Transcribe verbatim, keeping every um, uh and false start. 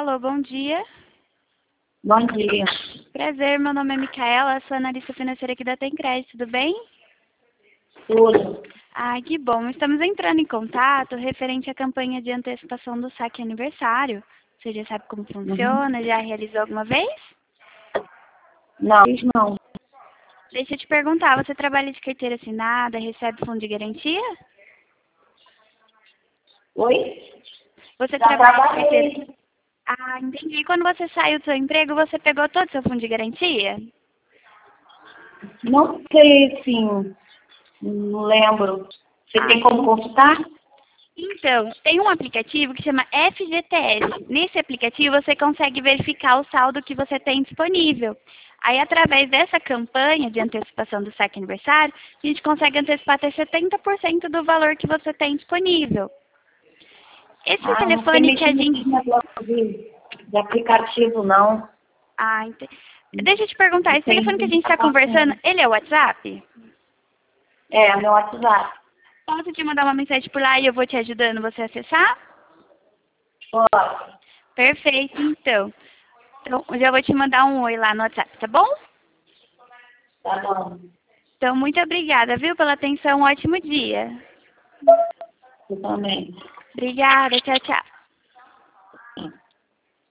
Alô, bom dia. Bom dia. Prazer, meu nome é Micaela, sou analista financeira aqui da Tem Crédito, tudo bem? Tudo. Ah, que bom. Estamos entrando em contato referente à campanha de antecipação do saque aniversário. Você já sabe como funciona? Uhum. Já realizou alguma vez? Não, fiz não. Deixa eu te perguntar, você trabalha de carteira assinada, recebe fundo de garantia? Oi? Você Já trabalha de carteira... trabalhei. Ah, entendi. Quando você saiu do seu emprego, você pegou todo o seu fundo de garantia? Não sei, sim. Não lembro. Você Ah, tem como consultar? então, tem um aplicativo que chama F G T S. Nesse aplicativo você consegue verificar o saldo que você tem disponível. Aí, através dessa campanha de antecipação do saque aniversário, a gente consegue antecipar até setenta por cento do valor que você tem disponível. Esse Ah, não sei telefone que mexer a nesses gente... negócios de, de aplicativo, não. Ah, ente... Deixa eu te perguntar, Não esse telefone que a tenho gente está conversando, paciência. ele é o WhatsApp? É, meu WhatsApp. Posso te mandar uma mensagem por lá e eu vou te ajudando você a acessar? Pode. Perfeito, então. Então, eu já vou te mandar um oi lá no WhatsApp, tá bom? Tá bom. Então, muito obrigada, viu, pela atenção. Um ótimo dia. Eu também. Obrigada. Tchau, tchau.